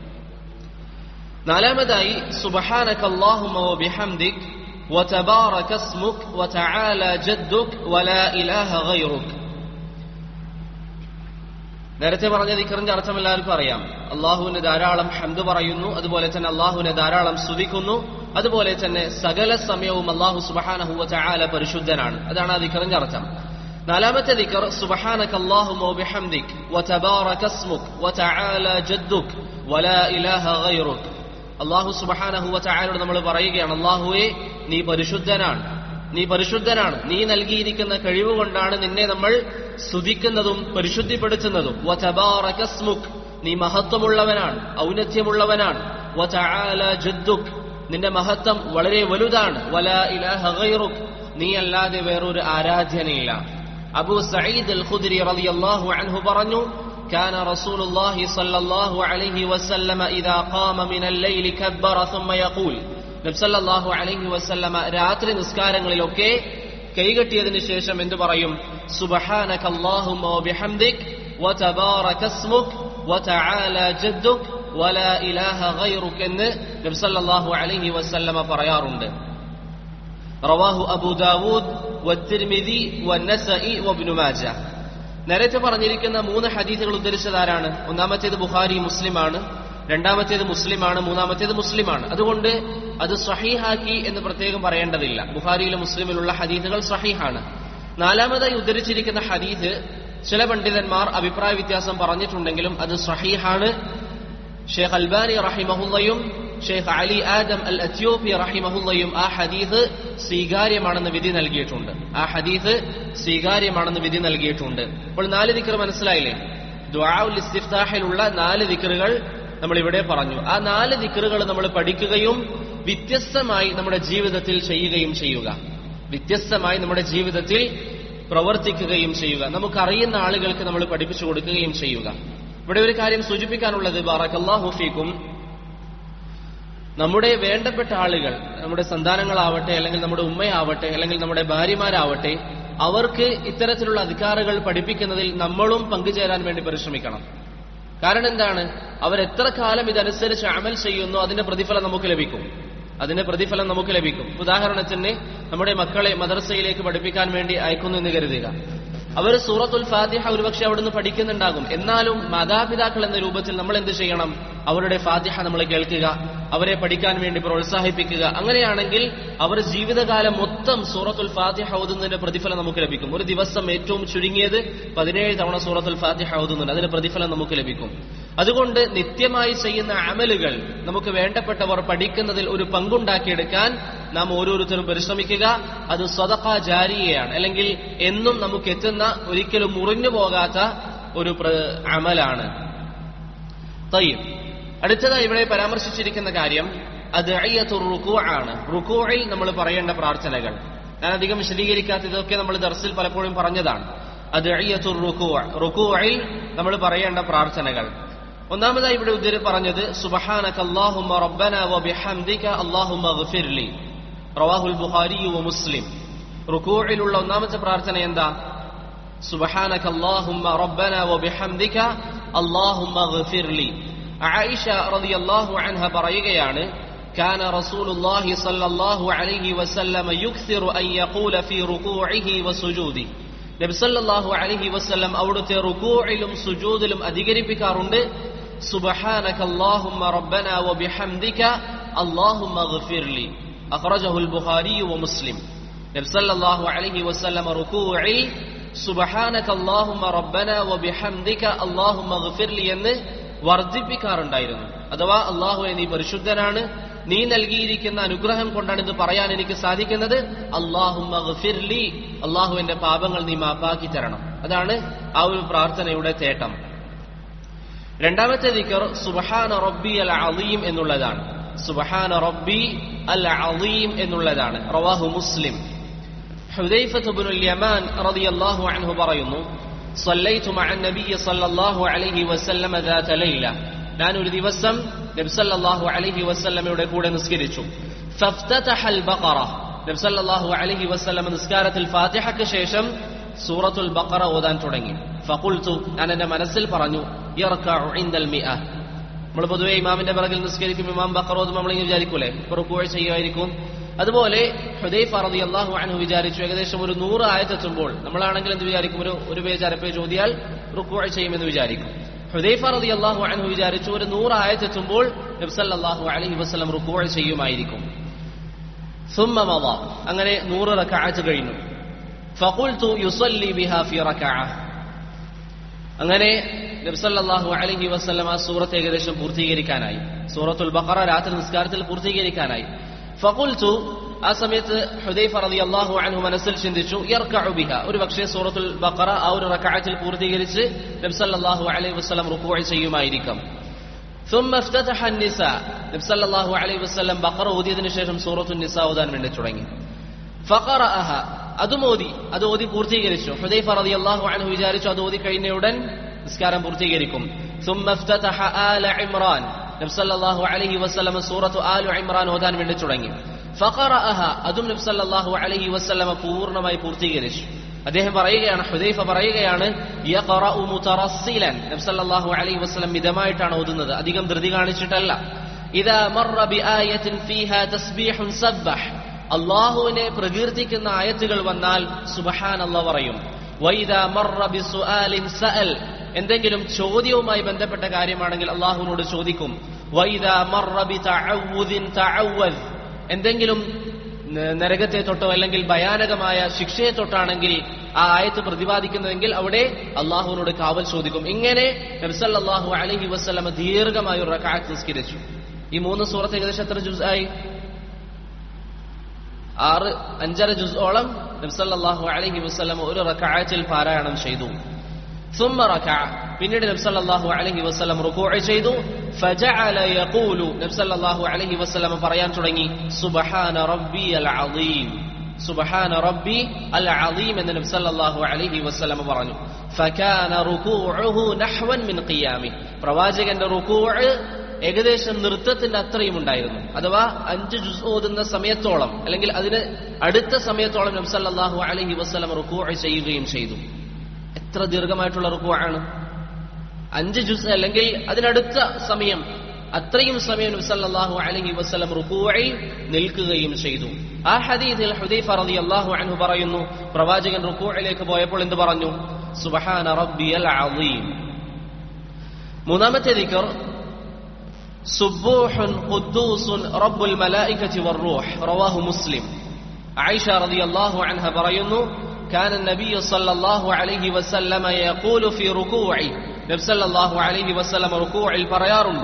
നാലാമതായി സുബ്ഹാനക അല്ലാഹുമ്മ വബിഹംദിക് വതബാറക ഇസ്മുക വതആല ജദ്ദുക വലാ ഇലാഹ ഗൈറുക. നേരത്തെ പറഞ്ഞ ദിക്റിന്റെ അർത്ഥം എല്ലാവർക്കും അറിയാം. അള്ളാഹുവിന് ധാരാളം ഹംദ് പറയുന്നു, അതുപോലെ തന്നെ അള്ളാഹുവിനെ ധാരാളം സ്തുതിക്കുന്നു, അതുപോലെ തന്നെ സകല സമയവും അള്ളാഹു സുബ്ഹാനഹു വതആല പരിശുദ്ധനാണ്. അതാണ് ആ ദിക്റിന്റെ അർത്ഥം. നാലാമത്തെ ദിക്ർ സുബ്ഹാനക അല്ലാഹുമ്മ വബിഹംദിക് വതബാറക ഇസ്മുക വതആല ജദ്ദുക വലാ ഇലാഹ ഗൈറുക. അള്ളാഹു സുബ്ഹാനഹു വതആലയോട് നമ്മൾ പറയുകയാണ്, അള്ളാഹുവേ നീ പരിശുദ്ധനാണ്, നീ പരിശുദ്ധനാണ്, നീ നൽകിയിരിക്കുന്ന കഴിവ് കൊണ്ടാണ് നിന്നെ നമ്മൾ സ്തുതിക്കുന്നതും പരിശുദ്ധിപ്പെടുത്തുന്നതും. വതബാറക ഇസ്മുക, നീ മഹത്വമുള്ളവനാണ്, ഔന്നത്യമുള്ളവനാണ്. വതആല ജദ്ദുക, നിന്റെ മഹത്വം വളരെ വലുതാണ്. വലാ ഇലാഹ ഗൈറുക, നീ അല്ലാതെ വേറൊരു ആരാധ്യനയില്ല. അബൂ സഈദ് അൽ ഖുദ്രി റളിയല്ലാഹു അൻഹു പറഞ്ഞു, كان رسول الله صلى الله عليه وسلم إذا قام من الليل كبر ثم يقول, നബി സല്ലല്ലാഹു അലൈഹി വസല്ലമ രാത്രി നിസ്കാരങ്ങളിലൊക്കെ കൈകെട്ടിയതിനു ശേഷം എന്തു പറയും? സുബ്ഹാനക അല്ലാഹുമ്മ വബിഹംദിക് വതബാറക ഇസ്മുക വതആല ജദ്ദുക വലാ ഇലാഹ ഗൈറുക എന്ന് നബി സല്ലല്ലാഹു അലൈഹി വസല്ലമ പറയാറുണ്ട്. റവാഹു അബൂ ദാവൂദ് വത്തിർമിദി വന്നസഈ വഇബ്നു മാജ. നേരത്തെ പറഞ്ഞിരിക്കുന്ന മൂന്ന് ഹദീസുകൾ ഉദ്ധരിച്ചതാരാണ്? ഒന്നാമത്തേത് ബുഖാരി മുസ്ലിമാണ്, രണ്ടാമത്തേത് മുസ്ലിമാണ്, മൂന്നാമത്തേത് മുസ്ലിമാണ്. അതുകൊണ്ട് അത് സ്വഹീഹാക്കി എന്ന് പ്രത്യേകം പറയേണ്ടതില്ല. ബുഖാരിയിലും മുസ്ലിമിലുള്ള ഹദീസുകൾ സ്വഹീഹാണ്. നാലാമതായി ഉദ്ധരിച്ചിരിക്കുന്ന ഹദീസ് ചില പണ്ഡിതന്മാർ അഭിപ്രായ വ്യത്യാസം പറഞ്ഞിട്ടുണ്ടെങ്കിലും അത് സ്വഹീഹാണ്. ഷെയ്ഖ് അൽബാനി റഹിമഹുല്ലയും Sheikh Ali Adam al Ethiopi റഹിമഹുല്ലയും ആ ഹദീസ് സ്വീകാര്യമാണെന്ന് വിധി നൽകിയിട്ടുണ്ട്. ആ ഹദീസ് സ്വീകാര്യമാണെന്ന് വിധി നൽകിയിട്ടുണ്ട്. അപ്പോൾ നാല് ദിക്ർ മനസ്സിലായില്ലേ? ദുആഉൽ ഇസ്തിഫ്താഹിലുള്ള നാല് ദിക്റുകൾ നമ്മൾ ഇവിടെ പറഞ്ഞു. ആ നാല് ദിക്റുകൾ നമ്മൾ പഠിക്കുകയും വ്യത്യസ്തമായി നമ്മുടെ ജീവിതത്തിൽ ചെയ്യുകയും ചെയ്യുക. വ്യത്യസ്തമായി നമ്മുടെ ജീവിതത്തിൽ പ്രവർത്തിക്കുകയും ചെയ്യുക. നമുക്കറിയുന്ന ആളുകൾക്ക് നമ്മൾ പഠിപ്പിച്ചു കൊടുക്കുകയും ചെയ്യുക. ഇവിടെ ഒരു കാര്യം സൂചിപ്പിക്കാനുള്ളത്, ബാറക്കല്ലാഹു ഫീക്കും, നമ്മുടെ വേണ്ടപ്പെട്ട ആളുകൾ, നമ്മുടെ സന്താനങ്ങളാവട്ടെ, അല്ലെങ്കിൽ നമ്മുടെ ഉമ്മയാവട്ടെ, അല്ലെങ്കിൽ നമ്മുടെ ഭാര്യമാരാവട്ടെ, അവർക്ക് ഇത്തരത്തിലുള്ള അധികാറുകൾ പഠിപ്പിക്കുന്നതിൽ നമ്മളും പങ്കുചേരാൻ വേണ്ടി പരിശ്രമിക്കണം. കാരണം എന്താണ്? അവരെത്ര കാലം ഇതനുസരിച്ച് അമൽ ചെയ്യുന്നു അതിന്റെ പ്രതിഫലം നമുക്ക് ലഭിക്കും. അതിന്റെ പ്രതിഫലം നമുക്ക് ലഭിക്കും. ഉദാഹരണത്തിന് നമ്മുടെ മക്കളെ മദ്രസയിലേക്ക് പഠിപ്പിക്കാൻ വേണ്ടി അയക്കുന്നു എന്ന് കരുതുക. അവർ സൂറത്തുൽ ഫാത്തിഹ ഒരുപക്ഷെ അവിടുന്ന് പഠിക്കുന്നുണ്ടാകും. എന്നാലും മാതാപിതാക്കൾ എന്ന രൂപത്തിൽ നമ്മൾ എന്ത് ചെയ്യണം? അവരുടെ ഫാത്തിഹ നമ്മൾ കേൾക്കുക, അവരെ പഠിക്കാൻ വേണ്ടി പ്രോത്സാഹിപ്പിക്കുക. അങ്ങനെയാണെങ്കിൽ അവർ ജീവിതകാലം മൊത്തം സൂറത്തുൽ ഫാത്തിഹ ഓതുന്നതിന്റെ പ്രതിഫലം നമുക്ക് ലഭിക്കും. ഒരു ദിവസം ഏറ്റവും ചുരുങ്ങിയത് പതിനേഴ് തവണ സൂറത്തുൽ ഫാത്തിഹ ഓതുന്നുണ്ട്, അതിന്റെ പ്രതിഫലം നമുക്ക് ലഭിക്കും. അതുകൊണ്ട് നിത്യമായി ചെയ്യുന്ന അമലുകൾ നമുക്ക് വേണ്ടപ്പെട്ടവർ പഠിക്കുന്നതിൽ ഒരു പങ്കുണ്ടാക്കിയെടുക്കാൻ നാം ഓരോരുത്തരും പരിശ്രമിക്കുക. അത് സദഖ ജാരിയയാണ്, അല്ലെങ്കിൽ എന്നും നമുക്ക് എത്തുന്ന, ഒരിക്കലും മുറിഞ്ഞു പോകാത്ത ഒരു അമലാണ്. തയ്യിബ്. അടുത്തതായി ഇവിടെ പരാമർശിച്ചിരിക്കുന്ന കാര്യം അദ്ഇയത്തുർ റുകൂഅ ആണ്. റുകൂഇൽ നമ്മൾ പറയേണ്ട പ്രാർത്ഥനകൾ. ഞാൻ അധികം വിശദീകരിക്കാത്ത, ഇതൊക്കെ നമ്മൾ ദർസിൽ പലപ്പോഴും പറഞ്ഞതാണ്. അദ്ഇയത്തുർ റുകൂഅ, റുകൂഇൽ നമ്മൾ പറയേണ്ട പ്രാർത്ഥനകൾ. ഒന്നാമതായി ഇവിടെ ഉദ്ധരി പറഞ്ഞത് സുബ്ഹാനക അല്ലാഹുമ്മ റബ്ബന വബിഹംദിക അല്ലാഹുമ്മഗ്ഫിർലി. റവാഹുൽ ബുഖാരി വ മുസ്ലിം. റുകൂഇലുള്ള ഒന്നാമത്തെ പ്രാർത്ഥന എന്താ? സുബ്ഹാനക അല്ലാഹുമ്മ റബ്ബന വബിഹംദിക അല്ലാഹുമ്മഗ്ഫിർലി. ആയിഷ റളിയല്ലാഹു അൻഹ പറയുകയാണ്, كان رسول الله صلى الله عليه وسلم يكثر أن يقول في ركوعه وسجوده. നബി സല്ലല്ലാഹു അലൈഹി വസല്ലം അവിടുത്തെ റുകൂഇലും സുജൂദിലും അധികരിപ്പിക്കാറുണ്ട് സുബ്ഹാനക അല്ലാഹുമ്മ റബ്ബന വബിഹംദിക അല്ലാഹുമ്മഗ്ഫിർലി. അഖ്റജഹുൽ ബുഖാരി വ മുസ്ലിം. നബി സല്ലല്ലാഹു അലൈഹി വസല്ലം റുകൂഇൽ സുബ്ഹാനക അല്ലാഹുമ്മ റബ്ബന വബിഹംദിക അല്ലാഹുമ്മഗ്ഫിർലി എന്ന് വർദ്ധിപ്പിക്കാറുണ്ടായിരുന്നു. അഥവാ അല്ലാഹുവേ നീ പരിശുദ്ധനാണ്, നീ നൽകിയിരിക്കുന്ന അനുഗ്രഹം കൊണ്ടാണ് ഇത് പറയാൻ എനിക്ക് സാധിക്കുന്നത്. അല്ലാഹുമ്മഗ്ഫിർലി, അല്ലാഹു എന്റെ പാപങ്ങൾ നീ മാപ്പാക്കി തരണം. അതാണ് ആ ഒരു പ്രാർത്ഥനയുടെ തേട്ടം. രണ്ടാമത്തെ ദിക്ർ സുബ്ഹാന റബ്ബി അൽ അളീം എന്നുള്ളതാണ്. സുബ്ഹാന റബ്ബി അൽ അളീം എന്നുള്ളതാണ്. റവാഹു മുസ്ലിം. ഹുദൈഫത്ത് ഇബ്നുൽ യമാൻ റളിയല്ലാഹു അൻഹു പറയുന്നു, സല്ലൈതു മഅ നബിയ്യി സല്ലല്ലാഹു അലൈഹി വസല്ലമ ദാത ലൈല, ഞാൻ ഒരു ദിവസം നബി സല്ലല്ലാഹു അലൈഹി വസല്ലമയുടെ കൂടെ നിസ്കരിച്ചു. ഫഫ്തതഹൽ ബഖറ, നബി സല്ലല്ലാഹു അലൈഹി വസല്ലമ നിസ്കാരത്തിൽ ഫാത്തിഹയ്ക്ക് ശേഷം സൂറത്തുൽ ബഖറ ഓതാൻ തുടങ്ങി. ഫഖുൽതു, ഞാൻ എന്റെ മനസ്സിൽ പറഞ്ഞു, യർകഉ ഇൻദൽ മിഅ. നമ്മൾ പൊതുവെ ഇമാമിന്റെ പിറകിൽ നിസ്കരിക്കും, ഇമാം ബഖറ ഓതുമ്പോൾ നമ്മളിങ്ങനെ വിചാരിക്കൂലേ റുകൂഅ് ചെയ്യുമായിരിക്കും. അതുപോലെ ഹുദൈഫ റളിയല്ലാഹു അൻഹു വിചാരിച്ചു ഏകദേശം ഒരു നൂറ് ആയത്തെത്തുമ്പോൾ, നമ്മളാണെങ്കിൽ എന്ത് വിചാരിക്കും, ഒരു ഒരു പേജ് അര പേജ് ഓതിയാൽ റുകൂഅ് ചെയ്യുമെന്ന് വിചാരിക്കും. ഹുദൈഫ റളിയല്ലാഹു അൻഹു വിചാരിച്ചു ഒരു നൂറ് ആയത്തെത്തുമ്പോൾ നബി സല്ലല്ലാഹു അലൈഹി വസല്ലം റുകൂഅ് ചെയ്യുമായിരിക്കും. സുമ്മ മള, അങ്ങനെ നൂറ് റക്അഅത്ത് കഴിഞ്ഞു. ഫഖുൽതു യുസല്ലി ബിഹാ ഫി റക്അഅ, അങ്ങനെ നബി സല്ലല്ലാഹു അലൈഹി വസല്ലം ആ സൂറത്ത് ഏകദേശം പൂർത്തീകരിക്കാനായി. സൂറത്തുൽ ബഖറ രാത്രി നിസ്കാരത്തിൽ പൂർത്തീകരിക്കാനായി. ഫഖുൽതു, ആ സമയത്ത് ഹുദൈഫ റളിയല്ലാഹു അൻഹു മനസ്സിൽ ചിന്തിച്ചു, യർകഉ ബിഹാ, ഒരു പക്ഷേ സൂറത്തുൽ ബഖറ ആ ഒരു റക്അഅത്തിൽ പൂർത്തീകരിച്ച് നബി സല്ലല്ലാഹു അലൈഹി വസല്ലം റുകൂഅ് ചെയ്യുമായിരിക്കും. ثم افتتح النساء, നബി സല്ലല്ലാഹു അലൈഹി വസല്ലം ബഖറ ഓതിയതിനു ശേഷം സൂറത്തുൻ നിസാ ഓതാൻ വേണ്ടി തുടങ്ങി. ഫഖറഅഹ, അതും ഓതി, അത് ഓതി പൂർത്തീകരിച്ചു. ഹുദൈഫ റളിയല്ലാഹു അൻഹു വിചാരിച്ചു അത് ഓതി കഴിഞ്ഞയുടൻ നിസ്കാരം പൂർത്തീകരിക്കും. ثم افتتح آل عمران, നബി സല്ലല്ലാഹു അലൈഹി വസല്ലം സൂറത്തു ആലു ഇമ്രാൻ ഓതാൻ വേണ്ടി തുടങ്ങി. ഫഖറഅഹ, അതും നബി സല്ലല്ലാഹു അലൈഹി വസല്ലം പൂർണ്ണമായി പൂർത്തീകരിച്ചു. അദ്ദേഹം പറയുകയാണ്, ഹുദൈഫ പറയുകയാണ്, യഖറഉ മുതറസ്സിലൻ, നബി സല്ലല്ലാഹു അലൈഹി വസല്ലം മിതമായിട്ടാണ് ഓതുന്നത്, അധികം ധൃതി കാണിച്ചിട്ടല്ല. ഇദാ മറ ബിആയത്തിൻ ഫീഹാ തസ്ബീഹുൻ സബ്ബഹ്, അല്ലാഹുവിനെ പ്രകീർത്തിക്കുന്ന ആയത്തുകൾ വന്നാൽ സുബ്ഹാനല്ലാഹ് പറയും. വഇദാ മറ ബിസുആലിൻ സഅൽ, എന്തെങ്കിലും ചോദ്യവുമായി ബന്ധപ്പെട്ട കാര്യമാണെങ്കിൽ അല്ലാഹുവിനോട് ചോദിക്കും. വഇദാ മറ ബിതഅവ്വുദിൻ തഅവ്വദ്, എന്തെങ്കിലും നരകത്തെ തൊട്ടോ അല്ലെങ്കിൽ ഭയാനകമായ ശിക്ഷയെ തൊട്ടാണെങ്കിൽ ആ ആയത്ത് പ്രതിപാദിക്കുന്നതെങ്കിൽ അവിടെ അള്ളാഹുവിനോട് കാവൽ ചോദിക്കും. ഇങ്ങനെ നബി സല്ലല്ലാഹു അലൈഹി വസല്ലം ദീർഘമായ ഒരു റക്അത്ത് നിസ്കരിച്ചു. ഈ മൂന്ന് സൂറത്ത് ഏകദേശം എത്ര ജുസ് ആയി? ആറ് അഞ്ചര ജുസോളം നബി സല്ലല്ലാഹു അലൈഹി വസല്ലം ഒരു റക്അത്തിൽ പാരായണം ചെയ്തു. ثم ركع, പിന്നീട് നബി സല്ലല്ലാഹു അലൈഹി വസല്ലം റുകൂഅ് ചെയ്തു. ഫജഅല യഖൂലു, നബി സല്ലല്ലാഹു അലൈഹി വസല്ലം പറയാൻ തുടങ്ങി, സുബ്ഹാന റബ്ബിയൽ അളീം, സുബ്ഹാന റബ്ബി അൽ അളീം എന്ന് നബി സല്ലല്ലാഹു അലൈഹി വസല്ലം പറഞ്ഞു. ഫകാന റുകൂഉഹു നഹ്വൻ മിൻ ഖിയാമി, പ്രവാചകന്റെ റുകൂഅ് ഏകദേശം നൃത്തത്തിന്റെ അത്രയും ഉണ്ടായിരുന്നു. അഥവാ അഞ്ച് ജുസ് ഓതുന്ന സമയത്തോളം അല്ലെങ്കിൽ അതിന് അടുത്ത സമയത്തോളം നബി സല്ലല്ലാഹു അലൈഹി വസല്ലം റുകൂഅ് ചെയ്യുകയും ചെയ്തു. എത്ര ദീർഘമായിട്ടുള്ള റുകൂഅാണ്! അഞ്ച് ജുസ് അല്ലെങ്കിൽ അതിനടുത്ത സമയം, അത്രയും സമയം നബി സല്ലല്ലാഹു അലൈഹി വസല്ലം റുകൂഅിൽ നിൽക്കുകയും ചെയ്തു. ആ ഹദീസിൽ ഹുദൈഫ റളിയല്ലാഹു അൻഹു പറയുന്നു, പ്രവാചകൻ റുകൂഅിലേക്ക് പോയപ്പോൾ എന്ത് പറഞ്ഞു? സുബ്ഹാന റബ്ബിയൽ അളീം. മൂന്നാമത്തെ ദിക്ർ സുബ്ബൂഹുൻ ഖുദ്ദൂസുൻ റബ്ബുൽ മലായികതി വറൂഹ്, റവാഹു മുസ്ലിം. ആയിഷ റളിയല്ലാഹു അൻഹ പറയുന്നു, كان النبي صلى الله عليه وسلم يقول في ركوعه, നബി സല്ലല്ലാഹു അലൈഹി വസല്ലം റുകൂഇൽ പറയാറുണ്ട്,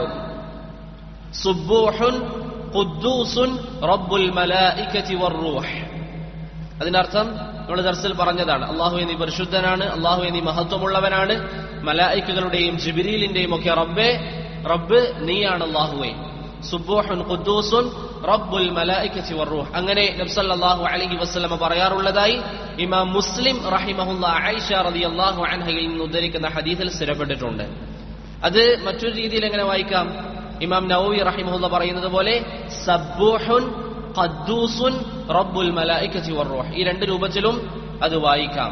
സുബ്ബൂഹുൻ ഖുദ്ദൂസുൻ റബ്ബുൽ മലായികതി വറൂഹ്. അതിനർത്ഥം നമ്മൾ ദർസിൽ പറഞ്ഞതാണ്, അല്ലാഹുവേ നീ പരിശുദ്ധനാണ്, അല്ലാഹുവേ നീ മഹത്വമുള്ളവനാണ്, മലായികകളുടെയും ജിബ്രീലിന്റെയും ഒക്കെ റബ്ബേ, റബ്ബ് നീയാണ് അല്ലാഹുവേ. സുബ്ബൂഹുൻ ഖുദ്ദൂസുൻ റബ്ബുൽ മലായികതി വറൂഹ്, അങ്ങനെ നബി സല്ലല്ലാഹു അലൈഹി വസല്ലം പറയാറുള്ളതായി ഇമാം മുസ്ലിം റഹിമഹുല്ലാഹ് ആയിഷ റളിയല്ലാഹു അൻഹയിൽ നിന്ന് ഉദ്ധരിക്കുന്ന ഹദീസിൽ സ്ഥിരപ്പെട്ടിട്ടുണ്ട്. അത് മറ്റൊരു രീതിയിൽ എങ്ങനെ വായിക്കാം? ഇമാം നവവി റഹിമഹുല്ലാഹ് പറയുന്നത് പോലെ സബ്ബൂഹുൻ ഖദ്ദൂസുൻ റബ്ബുൽ മലായികതി വറൂഹ്, ഈ രണ്ട് രൂപത്തിലും അത് വായിക്കാം.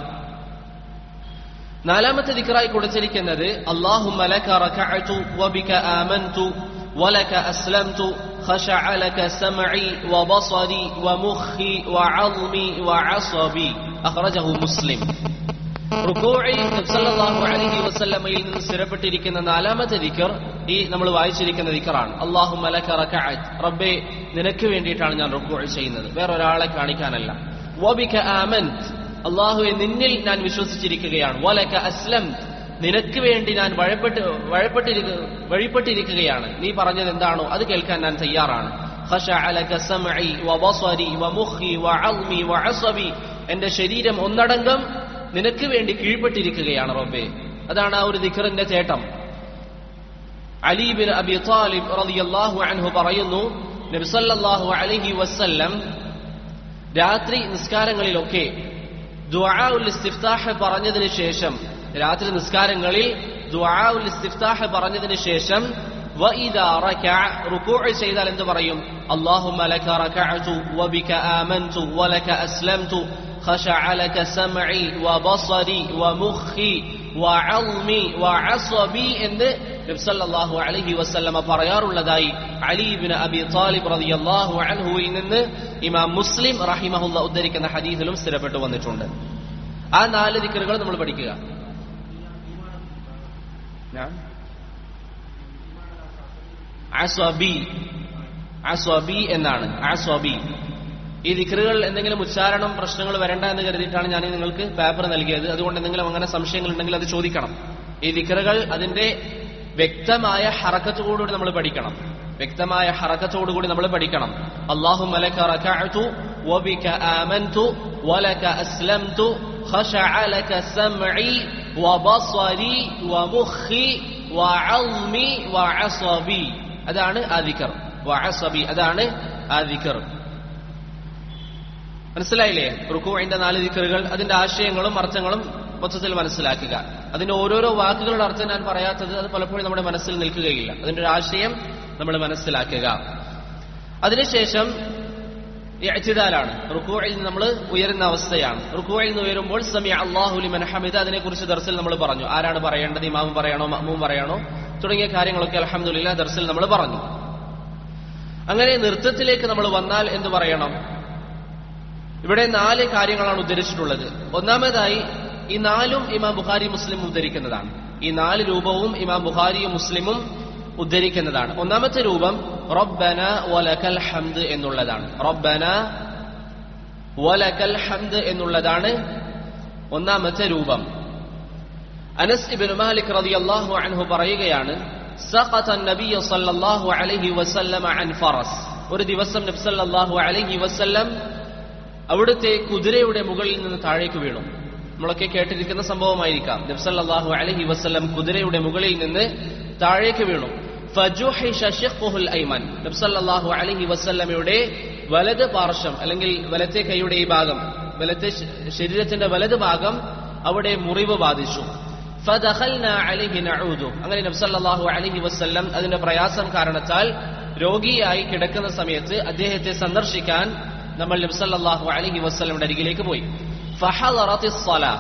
നാലാമത്തെ ദിക്റായി കൊടുത്തിരിക്കുന്നത് അല്ലാഹുമ്മ ലക റകഅതു വബിക ആമൻതു വലക അസ്ലംതു ഖശഅ ലക സമഇ വബസരി വമുഖി വഅൾമി വഅസബി, അഖ്റജഹു മുസ്ലിം. റുകൂഇൽ നബി സല്ലല്ലാഹു അലൈഹി വസല്ലമയിൽ നിന്ന് സ്ഥിരപ്പെട്ടിരിക്കുന്ന നാലാമത്തെ ദിക്ർ ഈ നമ്മൾ വായിച്ചിരിക്കുന്ന ദിക്റാണ്. അല്ലാഹുമ്മ ലക റകഅത്, റബ്ബേ നിനക്ക് വേണ്ടിയിട്ടാണ് ഞാൻ റുകൂഇ ചെയ്യുന്നത്, വേറൊരാളെ കാണിക്കാനല്ല. വബിക ആമൻത്, അല്ലാഹുവേ നിന്നിൽ ഞാൻ വിശ്വസിച്ചിരിക്കുകയാണ്. വലക അസ്ലംത്, നിനക്ക് വേണ്ടി ഞാൻ വഴിപ്പെട്ട് വഴിപ്പെട്ടിരിക്കുകയാണ്. നീ പറഞ്ഞത് എന്താണോ അത് കേൾക്കാൻ ഞാൻ തയ്യാറാണ്. ഖശഅ ലക സമഇ വബസരി വമുഖി വഅൾമി വഅസബി, എന്റെ ശരീരം ഒന്നടങ്കം നിനക്ക് വേണ്ടി കീഴ്പ്പെട്ടിരിക്കുകയാണ് റബ്ബേ. അതാണ് ആ ഒരു ദിക്റിന്റെ ചേട്ടം. അലി ബിൻ അബി താലിബ് റളിയല്ലാഹു അൻഹു പറയുന്നു, നബി സല്ലല്ലാഹു അലൈഹി വസല്ലം രാത്രി നിസ്കാരങ്ങളിലൊക്കെ ദുആഉൽ ഇസ്തിഫ്താഹ് പറഞ്ഞതിന് ശേഷം, രാത്രി നിസ്കാരങ്ങളിൽ ദുആഉൽ ഇസ്തിഫ്താഹ് പറഞ്ഞതിന് ശേഷം വഇദാ റകഅ റുകൂഅ് ചെയ്താൽ എന്ത് പറയും? അല്ലാഹുമ്മ ലക റകഅതു വബിക ആമൻതു വലക അസ്ലംതു ഖശഅ ലക സമഇ വബസരി വമുഖി വഅൽമി വഅസബി എന്ന് നബി സല്ലല്ലാഹു അലൈഹി വസല്ലമ പറയാറുള്ളതായി അലി ഇബ്നു അബി താലിബ് റളിയല്ലാഹു അൻഹുവിൽ നിന്ന് ഇമാം മുസ്ലിം റഹിമഹുല്ലാഹ് ഉദ്ധരിക്കുന്ന ഹദീസിലും സ്ഥിരപ്പെട്ടു വന്നിട്ടുണ്ട്. ആ നാല് ദിക്റുകൾ നമ്മൾ പഠിക്കുക. അസ്വബി അസ്വബി എന്നാണ്. അസ്വബി ഈ ദിക്റുകൾ എന്തെങ്കിലും ഉച്ചാരണം പ്രശ്നങ്ങൾ വരണ്ട എന്ന് കരുതിയിട്ടാണ് ഞാൻ നിങ്ങൾക്ക് പേപ്പർ നൽകിയത്. അതുകൊണ്ട് എന്തെങ്കിലും അങ്ങനെ സംശയങ്ങൾ ഉണ്ടെങ്കിൽ അത് ചോദിക്കണം. ഈ ദിക്റുകൾ അതിന്റെ വ്യക്തമായ ഹറക്കത്തോടുകൂടി നമ്മൾ പഠിക്കണം. വ്യക്തമായ ഹറക്കത്തോടുകൂടി നമ്മൾ പഠിക്കണം. അല്ലാഹുമ്മ ലക റകഅതു വബിക ആമൻതു വലക അസ്ലംതു ഖശഅ ലക സമഇ വബസരി വമുഖി വഅൽമി വഅസബി. അതാണ് ആ ദിക്ർ. വഅസബി അതാണ് ആ ദിക്ർ. മനസ്സിലായില്ലേ? റുകൂഇന്റെ നാല് ദിക്റുകൾ, അതിന്റെ ആശയങ്ങളും അർത്ഥങ്ങളും മൊത്തത്തിൽ മനസ്സിലാക്കുക. അതിന്റെ ഓരോരോ വാക്കുകളുടെ അർത്ഥം ഞാൻ പറയാത്തത് അത് പലപ്പോഴും നമ്മുടെ മനസ്സിൽ നിൽക്കുകയില്ല. അതിന്റെ ഒരു ആശയം നമ്മൾ മനസ്സിലാക്കുക. അതിനുശേഷം ഇഅ്തിദാലാണ്. റുകൂഇൽ നിന്ന് നമ്മൾ ഉയരുന്ന അവസ്ഥയാണ്. റുകൂഇൽ നിന്ന് ഉയരുമ്പോൾ സമിഅ അല്ലാഹു ലിമൻ ഹമിദ, അതിനെക്കുറിച്ച് ദർസിൽ നമ്മൾ പറഞ്ഞു. ആരാണ് പറയേണ്ടത്? ഇമാം പറയണോ മഅ്മൂം പറയണോ തുടങ്ങിയ കാര്യങ്ങളൊക്കെ അൽഹംദുലില്ലാഹ് ദർസിൽ നമ്മൾ പറഞ്ഞു. അങ്ങനെ നൃത്തത്തിലേക്ക് നമ്മൾ വന്നാൽ എന്ത് പറയണം? ഇവിടെ നാല് കാര്യങ്ങളാണ് ഉദ്ധരിച്ചിട്ടുള്ളത്. ഒന്നാമതായി ഈ നാലും ഇമാം ബുഖാരി മുസ്ലിം ഉദ്ധരിക്കുന്നതാണ്. ഈ നാല് രൂപവും ഇമാം ബുഖാരിയും മുസ്ലിമും ഉദ്ധരിക്കുന്നതാണ്. ഒന്നാമത്തെ രൂപം റബ്ബന വലകൽ ഹംദ് എന്നുള്ളതാണ്. റബ്ബന വലകൽ ഹംദ് എന്നുള്ളതാണ് ഒന്നാമത്തെ രൂപം. അനസ് ഇബ്നു മാലിക് റളിയല്ലാഹു അൻഹു പറയുകയാണ്, സഖത നബിയ്യ സല്ലല്ലാഹു അലൈഹി വസല്ലമ അൻ ഫറസ്. ഒരു ദിവസം നബി സല്ലല്ലാഹു അലൈഹി വസല്ലം അവിടുത്തെ കുതിരയുടെ മുകളിൽ നിന്ന് താഴേക്ക് വീണു. നമ്മളൊക്കെ കേട്ടിരിക്കുന്ന സംഭവമായിരിക്കാം. നബി സല്ലല്ലാഹു അലൈഹി വസല്ലം കുതിരയുടെ മുകളിൽ നിന്ന് താഴേക്ക് വീണു. ഫജുഹിഷ ശിഖ്ഖുൽ ഐമൻ. നബി സല്ലല്ലാഹു അലൈഹി വസല്ലമയുടെ വലത് പാർശ്വം അല്ലെങ്കിൽ വലത്തെ കൈയുടെ ഈ ഭാഗം, വലത്തെ ശരീരത്തിന്റെ വലത് ഭാഗം അവിടെ മുറിവ് ബാധിച്ചു. ഫദഖൽനാ അലൈഹി നഊദു. അങ്ങനെ നബി സല്ലല്ലാഹു അലൈഹി വസല്ലം അതിന്റെ പ്രയാസം കാരണത്താൽ രോഗിയായി കിടക്കുന്ന സമയത്ത് അദ്ദേഹത്തെ സന്ദർശിക്കാൻ നമ്മൾ നബി സല്ലല്ലാഹു അലൈഹി വസല്ലമയുടെ അരികിലേക്ക് പോയി. ഫഹളറത്തിസ് സ്വലാ.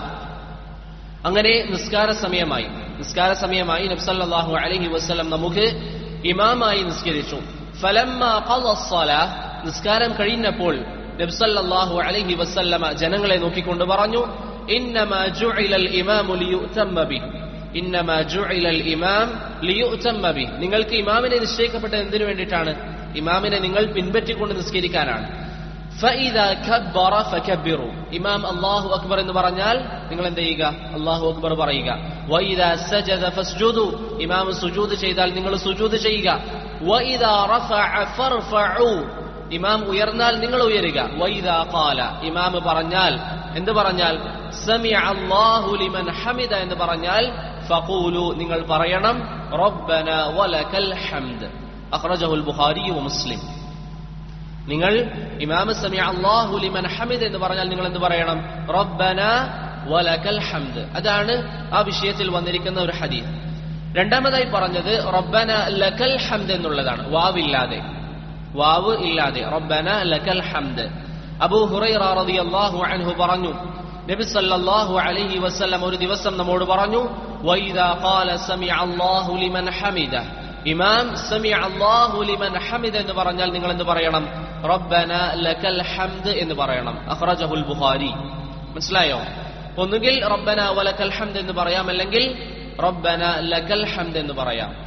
അങ്ങനെ നിസ്കാര സമയമായി. നിസ്കാര സമയമായി നബി സല്ലല്ലാഹു അലൈഹി വസല്ലം നമുക്ക് ഇമാമായി നിസ്കരിച്ചു. ഫലമ്മാ ഖളസ് സ്വലാ, നിസ്കാരം കഴിഞ്ഞപ്പോൾ നബി സല്ലല്ലാഹു അലൈഹി വസല്ലമ ജനങ്ങളെ നോക്കിക്കൊണ്ട് പറഞ്ഞു, ഇന്നമാ ജുഇലൽ ഇമാമു ലിയുതമ്മ ബിഹി. ഇന്നമാ ജുഇലൽ ഇമാം ലിയുതമ്മ ബിഹി. നിങ്ങൾക്ക് ഇമാമിനെ നിശ്ചയിക്കപ്പെട്ടത് എന്തിനു വേണ്ടിയിട്ടാണ്? ഇമാമിനെ നിങ്ങൾ പിൻപറ്റിക്കൊണ്ട് നിസ്കരിക്കാനാണ്. ഫഇദാ കബ്ബറ ഫകബ്ബിറു. ഇമാം അല്ലാഹു അക്ബർ എന്ന് പറഞ്ഞാൽ നിങ്ങൾ എന്ത് ചെയ്യുക? അല്ലാഹു അക്ബർ പറയുക. വഇദാ സജദ ഫസ്ജുദു. ഇമാം സുജൂദ് ചെയ്താൽ നിങ്ങൾ സുജൂദ് ചെയ്യുക. വഇദാ റഫഅ ഫർഫഉ. ഇമാം ഉയർന്നാൽ നിങ്ങൾ ഉയരുക. വഇദാ ഖാല. ഇമാം പറഞ്ഞാൽ എന്ത് പറഞ്ഞാൽ? സമിഅ അല്ലാഹു ലിമൻ ഹമിദ എന്ന് പറഞ്ഞാൽ ഫഖൂലു നിങ്ങൾ പറയണം റബ്ബന വലകൽ ഹംദ്. അഖ്റജഹുൽ ബുഖാരി വ മുസ്ലിം. നിങ്ങൾ ഇമാം സമിഅ അല്ലാഹു ലിമൻ ഹമിദ് എന്ന് പറഞ്ഞാൽ നിങ്ങൾ എന്ത് പറയണം? റബ്ബന വലകൽ ഹംദ്. അതാണ് ആ വിഷയത്തിൽ വന്നിരിക്കുന്ന ഒരു ഹദീസ്. രണ്ടാമതായി പറഞ്ഞത് റബ്ബന ലകൽ ഹംദ് എന്നുള്ളതാണ്. വാവില്ലാതെ, വാവ് ഇല്ലാതെ. റബ്ബന ലകൽ ഹംദ്. അബൂ ഹുറൈറ റളിയല്ലാഹു അൻഹു പറഞ്ഞു, നബി സല്ലല്ലാഹു അലൈഹി വസല്ലം ഒരു ദിവസം നമ്മോട് പറഞ്ഞു, വഇദാ ഖാല സമിഅ അല്ലാഹു ലിമൻ ഹമിദ. ഇമാം സമിഅ അല്ലാഹു ലിമൻ ഹമിദ എന്ന് പറഞ്ഞാൽ നിങ്ങൾ എന്ത് പറയണം? റബ്ബന ലകൽ ഹംദ് എന്ന് പറയണം. അഖ്റജഹുൽ ബുഖാരി. മനസ്സിലായോ? ഒന്നുകിൽ റബ്ബന വലകൽ ഹംദ് എന്ന് പറയാം, അല്ലെങ്കിൽ റബ്ബന ലകൽ ഹംദ് എന്ന് പറയാം.